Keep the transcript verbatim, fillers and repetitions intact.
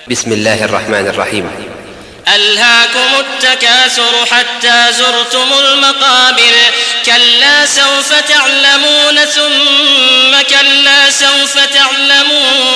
بسم الله الرحمن الرحيم. ألهاكم التكاثر حتى زرتم المقابر كلا سوف تعلمون ثم كلا سوف تعلمون